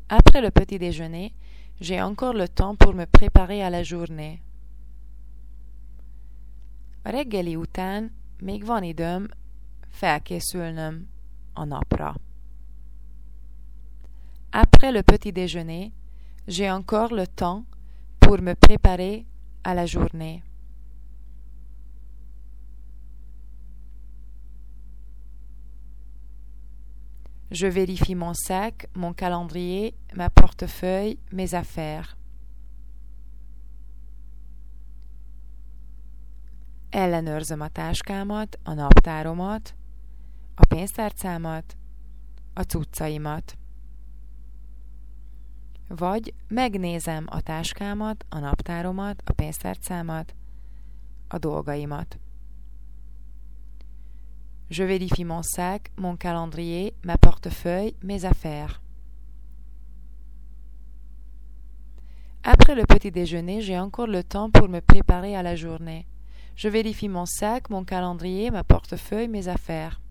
Après le petit déjeuner, j'ai encore le temps pour me préparer à la journée. A reggeli után még van időm felkészülnöm a napra. Après le petit déjeuner, j'ai encore le temps pour me préparer à la journée. Je vérifie mon sac, mon calendrier, ma portefeuille, mes affaires. Ellenőrzöm a táskámat, a naptáromat, a pénztárcámat, a cuccaimat. Vagy megnézem a táskámat, a naptáromat, a pénztárcámat, a dolgaimat. Je vérifie mon sac, mon calendrier, ma portefeuille, mes affaires. Après le petit déjeuner, j'ai encore le temps pour me préparer à la journée. Je vérifie mon sac, mon calendrier, ma portefeuille, mes affaires.